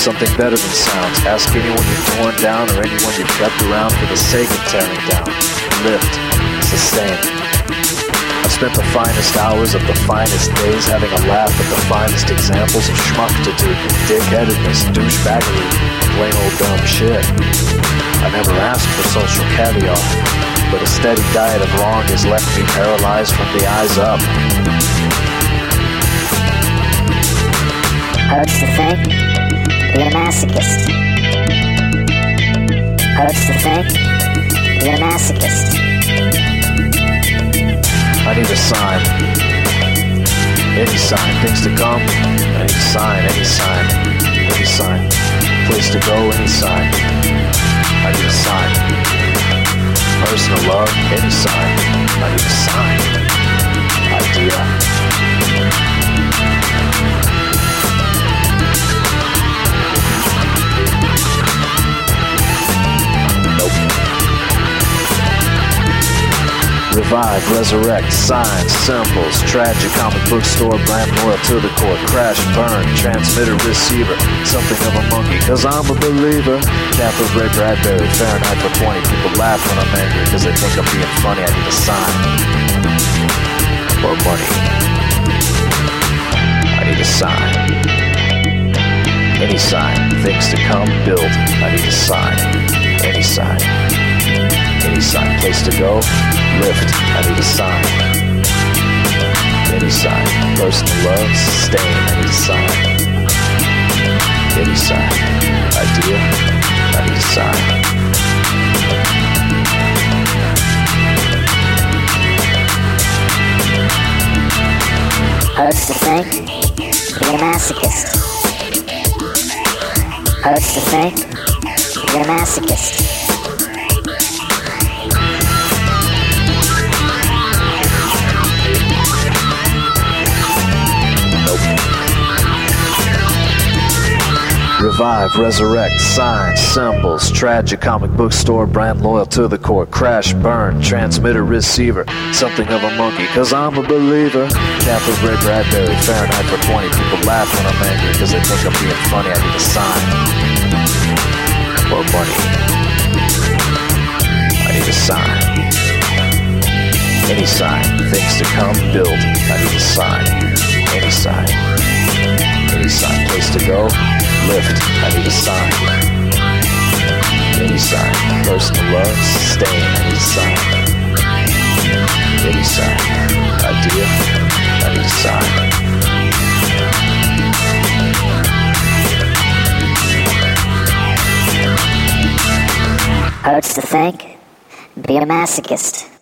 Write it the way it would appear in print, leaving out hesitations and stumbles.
something better than sounds. Ask anyone you've torn down or anyone you've kept around for the sake of tearing down. Lift, sustain. I've spent the finest hours of the finest days having a laugh at the finest examples of schmuck-to-do, dick-headedness, douchebaggery, plain old dumb shit. I never asked for social caviar, but a steady diet of wrong has left me paralyzed from the eyes up. Hurts to think, you're a masochist. Hurts to think, you're a masochist. I need a sign. Any sign. Things to come. I need a sign. Any sign. Any sign. Place to go. Any sign. I need a sign. Personal love. Any sign. I need a sign. Idea. Revive, resurrect, signs, symbols, tragic comic book store, brand loyal to the core, crash, burn, transmitter, receiver, something of a monkey, cause I'm a believer. Catholic Ray Bradbury, Fahrenheit for 20, people laugh when I'm angry cause they think I'm being funny. I need a sign, or money. I need a sign, any sign, things to come, build. I need a sign, any sign. Any sign, place to go, lift, I need a sign. Any sign, personal love, sustain, I need a sign. Any sign, idea, I need a sign. Hurts to think, you're a masochist. Hurts to think, you're a masochist. Revive, resurrect, signs, symbols, tragic comic book store, brand loyal to the core, crash, burn, transmitter, receiver, something of a monkey, cause I'm a believer. Catholic Ray Bradbury, Fahrenheit for 20, people laugh when I'm angry cause they think I'm being funny. I need a sign, or money. I need a sign, any sign, things to come, build. I need a sign, any sign, any sign, place to go, lift, I need a sign. Any sign, personal love, sustain, I need a sign. Any sign, idea, I need a sign. Hurts to think, be a masochist.